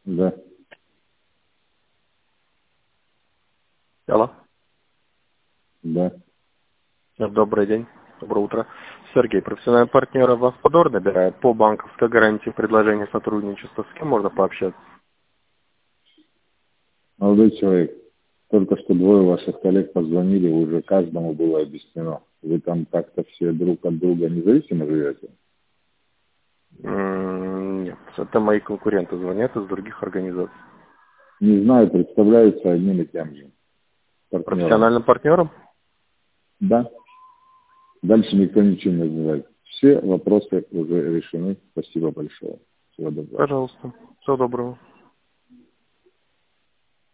Да. Алло. Да. Добрый день. Доброе утро. Сергей, профессиональный партнер в Автодор, набирает по банковской гарантии предложение сотрудничества. С кем можно пообщаться? Молодой человек, только что двое ваших коллег позвонили, уже каждому было объяснено. Вы там как-то все друг от друга независимо живете? Нет, это мои конкуренты звонят из других организаций. Не знаю, представляются одним и тем же партнером. Профессиональным партнером? Да. Дальше никто ничего не знает. Все вопросы уже решены. Спасибо большое. Всего доброго. Пожалуйста. Всего доброго.